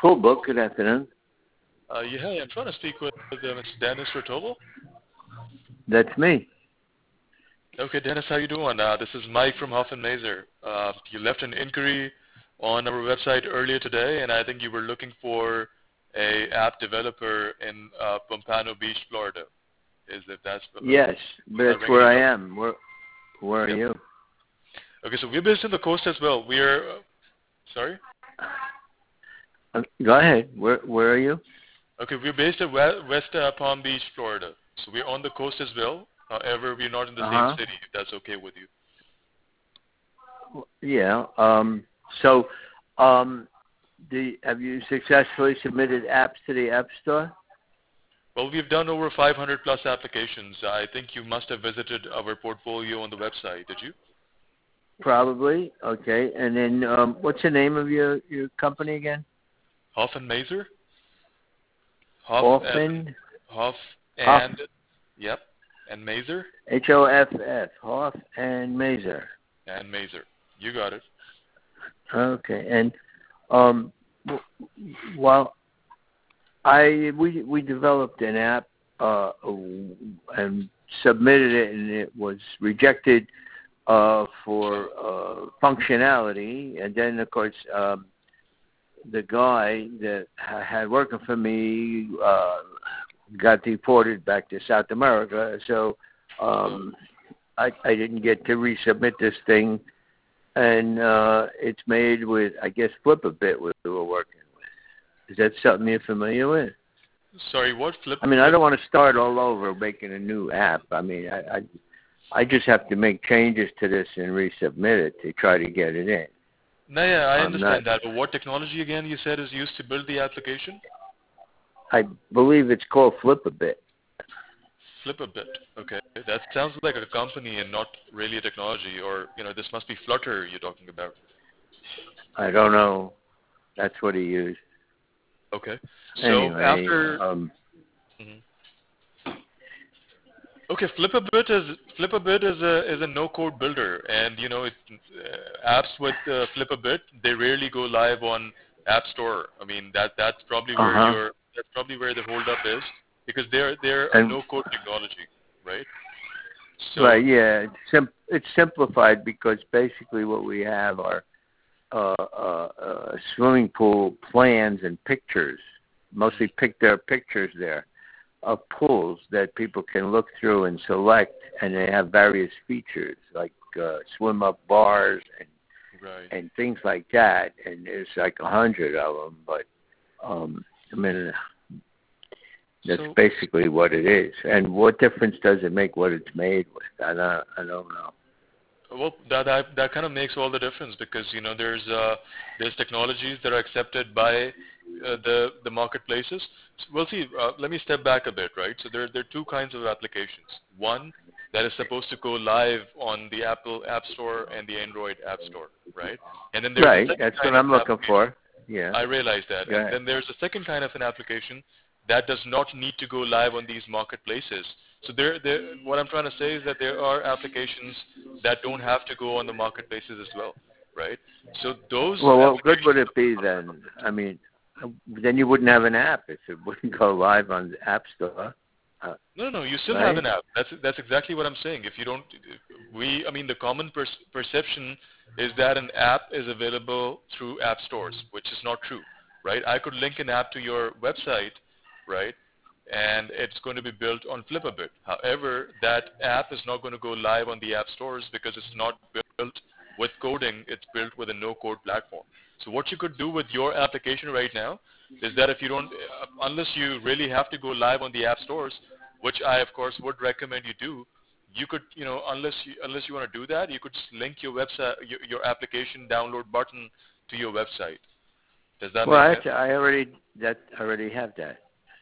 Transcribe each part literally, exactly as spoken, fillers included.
Pool book. Good afternoon. Uh, yeah, hi, I'm trying to speak with uh, Mister Dennis Rotovo. That's me. Okay, Dennis, how you doing? Uh, this is Mike from Huff and Mazer. Uh, you left an inquiry on our website earlier today, and I think you were looking for a app developer in uh, Pompano Beach, Florida. Is if that's Yes, but that's where I am. Where Where are yep. you? Okay, so we're based on the coast as well. We're uh, sorry. Uh, go ahead. Where Where are you? Okay, we're based at West, West uh, Palm Beach, Florida. So we're on the coast as well. However, we're not in the Uh-huh. same city. If that's okay with you. Yeah. Um. So, um, the have you successfully submitted apps to the App Store? Well, we've done over five hundred plus applications. I think you must have visited our portfolio on the website, did you? Probably. Okay. And then, um, what's the name of your your company again? Hoff and Mazer. Hoff Hoffman. and Hoff Hoff. and yep, and Mazer. H O F F. Hoff and Mazer. And Mazer. You got it. Okay. And um, while I we we developed an app uh, and submitted it, and it was rejected uh, for uh, functionality. And then, of course, um, the guy that had working for me uh, got deported back to South America. So um, I, I didn't get to resubmit this thing, and uh, it's made with, I guess, Flip-A-Bit we were working with. Is that something you're familiar with? Sorry, what flip? I mean, I don't want to start all over making a new app. I mean, I, I, I just have to make changes to this and resubmit it to try to get it in. No, yeah, I I'm understand not, that. But what technology again you said is used to build the application? I believe it's called Flip-A-Bit. Flip-A-Bit. Okay, that sounds like a company and not really a technology. Or you know, this must be Flutter you're talking about. I don't know. That's what he used. Okay. So Anyway, after. um, Mhm. Okay, Flip-A-Bit is Flip-A-Bit is a is a no-code builder, and you know, it, uh, apps with uh, Flip-A-Bit they rarely go live on App Store. I mean, that that's probably where uh-huh. your that's probably where the holdup is because they're they're a And, no-code technology, right? So right, yeah, it's, sim- it's simplified because basically what we have are uh, uh, uh, swimming pool plans and pictures, mostly pic- there are pictures there of pools that people can look through and select, and they have various features like uh, swim up bars and right. and things like that. And there's like a hundred of them, but um, I mean that's So basically what it is. And what difference does it make what it's made with? I don't I don't know. well, that that, that kind of makes all the difference because you know there's uh, there's technologies that are accepted by uh, the the marketplaces. So, well, see, uh, let me step back a bit, right? So there there are two kinds of applications. One that is supposed to go live on the Apple App Store and the Android App Store, right? And then there's a Right, second that's kind what of I'm an looking application. for. Yeah. I realize that. Go And ahead. then there's a second kind of an application that does not need to go live on these marketplaces. So there, there, what I'm trying to say is that there are applications that don't have to go on the marketplaces as well, right? So those Well, what good would applications. it be then? I mean, then you wouldn't have an app if it wouldn't go live on the App Store. Uh, No, no, you still have right? an app. That's that's exactly what I'm saying. If you don't, we, I mean, the common per- perception is that an app is available through app stores, which is not true, right? I could link an app to your website, right, and it's going to be built on Flip-A-Bit. However, that app is not going to go live on the app stores because it's not built with coding. It's built with a no-code platform. So what you could do with your application right now is that if you don't, uh, unless you really have to go live on the app stores, which I of course would recommend you do, you could, you know, unless you, unless you want to do that, you could just link your website, your, your application download button to your website. Does that Well, make I, sense? I already that I already have that.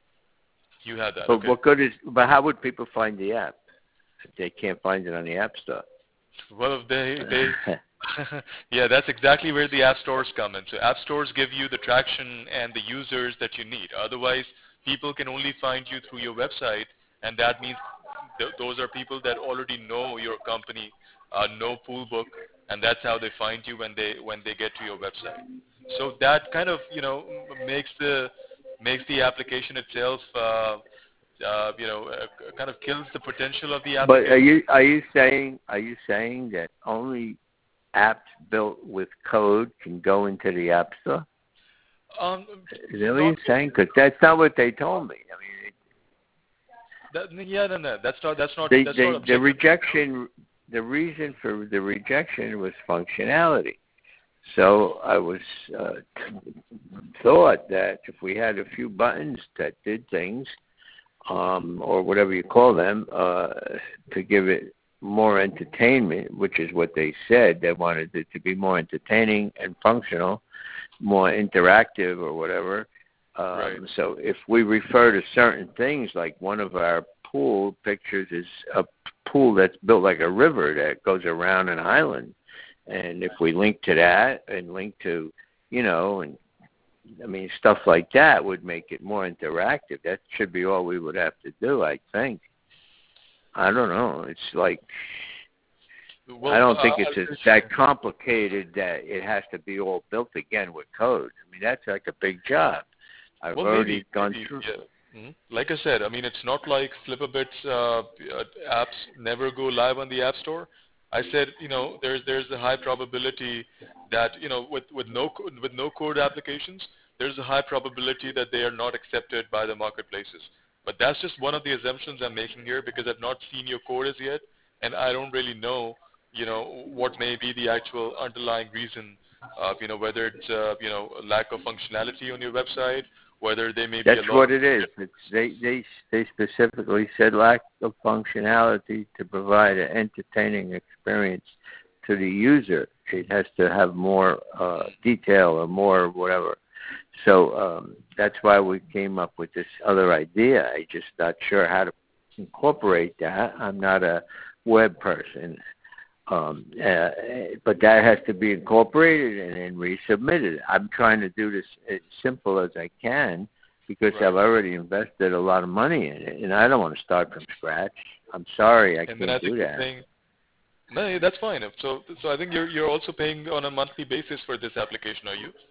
You have that, But okay? what good is? But how would people find the app if they can't find it on the App Store? Well, they they yeah, that's exactly where the app stores come in. So app stores give you the traction and the users that you need. Otherwise, people can only find you through your website, and that means th- those are people that already know your company, uh, know Poolbook, and that's how they find you when they when they get to your website. So that kind of, you know, makes the makes the application itself, uh, uh, you know, uh, kind of kills the potential of the But are application. you are you saying are you saying that only apps built with code can go into the App Store? Um, Is that what not you're saying? Because that's not what they told me. I mean, that, yeah, no, no, that's not that's not they, that's not they, the objective. rejection, the reason for the rejection was functionality. So I was uh, thought that if we had a few buttons that did things, um, or whatever you call them, uh, to give it more entertainment, which is what they said. They wanted it to be more entertaining and functional, more interactive or whatever. Um, Right. So if we refer to certain things, like one of our pool pictures is a pool that's built like a river that goes around an island. And if we link to that and link to, you know, and I mean, stuff like that would make it more interactive. That should be all we would have to do, I think. I don't know. It's like, Well, I don't uh, think it's it's that complicated that it has to be all built again with code. I mean, that's like a big job. I've well, already maybe, gone maybe, through. yeah. Mhm. Like I said, I mean, it's not like Flipabit's uh, uh, apps never go live on the App Store. I said, you know, there's there's a high probability that, you know, with with no co- with no code applications, there's a high probability that they are not accepted by the marketplaces. But that's just one of the assumptions I'm making here because I've not seen your code as yet, and I don't really know, you know, what may be the actual underlying reason of, you know, whether it's uh, you know, a lack of functionality on your website, whether there may be That's a lot what of it is. It's, they they they specifically said lack of functionality to provide an entertaining experience to the user. It has to have more uh, detail or more whatever. So um, that's why we came up with this other idea. I just not sure how to incorporate that. I'm not a web person, um, uh, but that has to be incorporated and then resubmitted. I'm trying to do this as simple as I can because right. I've already invested a lot of money in it, and I don't want to start from scratch. I'm sorry, I And can't then I do think you're that. paying. No, that's fine. So so I think you're you're also paying on a monthly basis for this application, are you?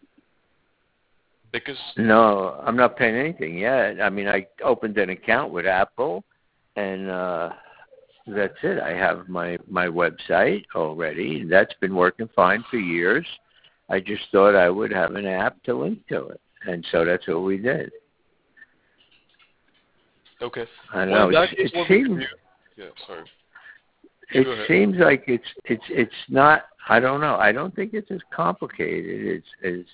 Because No, I'm not paying anything yet. I mean, I opened an account with Apple, and uh, that's it. I have my, my website already, and that's been working fine for years. I just thought I would have an app to link to it, and so that's what we did. okay. I don't Well, know. in that It, case, it what we can seems do. Yeah, sorry. it Go ahead. seems like it's it's it's not. I don't know. I don't think it's as complicated as as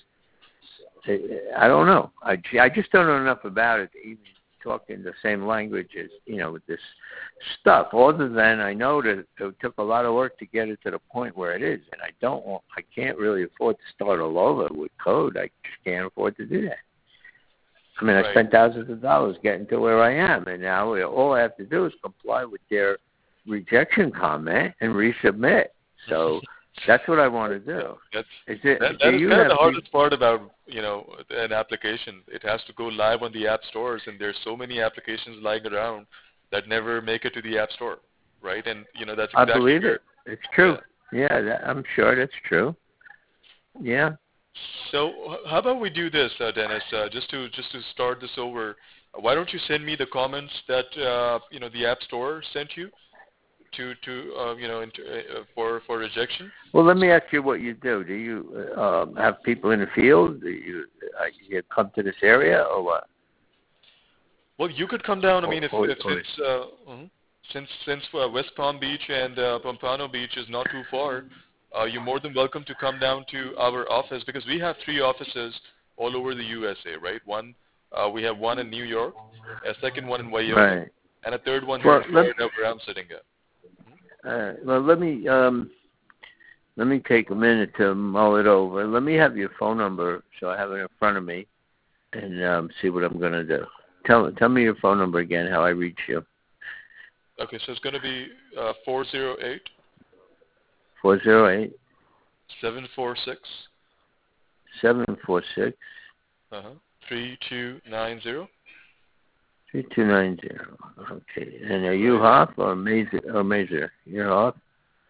I don't know. I, I just don't know enough about it to even talk in the same language as, you know, with this stuff. Other than I know that it took a lot of work to get it to the point where it is, and I don't want, I can't really afford to start all over with code. I just can't afford to do that. I mean, I Right. spent thousands of dollars getting to where I am, and now all I have to do is comply with their rejection comment and resubmit. So that's what I want to do. That's Is it? that, Do that is you kind of have the hardest people? part about, you know, an application. It has to go live on the app stores, and there's so many applications lying around that never make it to the app store, right? And you know that's I exactly believe where. it. It's true. Yeah. Yeah, that, I'm sure that's true. Yeah. So h- how about we do this, uh, Dennis? Uh, just to just to start this over, uh, why don't you send me the comments that uh, you know the App Store sent you to to uh, you know into, uh, for for rejection? Well, let me ask you what you do. Do you uh, um, have people in the field? Do you, uh, you come to this area or what? Well, you could come down. I Or, mean, if, or, if or, since uh, mhm. since since uh, West Palm Beach and uh, Pompano Beach is not too far, uh, you're more than welcome to come down to our office because we have three offices all over the U S A. Right? One, uh, we have one in New York, a second one in Wyoming, right. and a third one here Well, in let, Florida where I'm sitting at. uh, well, let me um, let me take a minute to mull it over. Let me have your phone number so I have it in front of me and um, see what I'm going to do. Tell tell me your phone number again. How I reach you? Okay, so it's going to be uh, four zero eight, Four zero eight seven four six, seven four six uh-huh, three two nine zero. three two nine zero. Okay. And are you Right. Hoff or Mazer? Or Mazer? You're Hoff.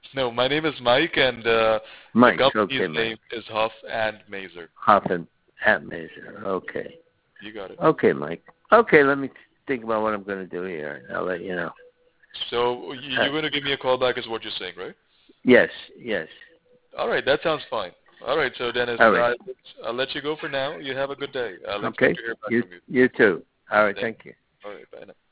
No, my name is Mike, and uh, Mike. the company's Okay, name Mike. is Huff and Mazer. Huff and at Mazer. Okay. You got it. Okay, Mike. Okay, let me think about what I'm going to do here. I'll let you know. So you- you're going to give me a call back is what you're saying, right? Yes, yes. All right, that sounds fine. All right, so Dennis, All right. uh, I'll let you go for now. You have a good day. I'll Okay. expect to hear back You, from you. you too. All right, Thank thank you. All right, bye now.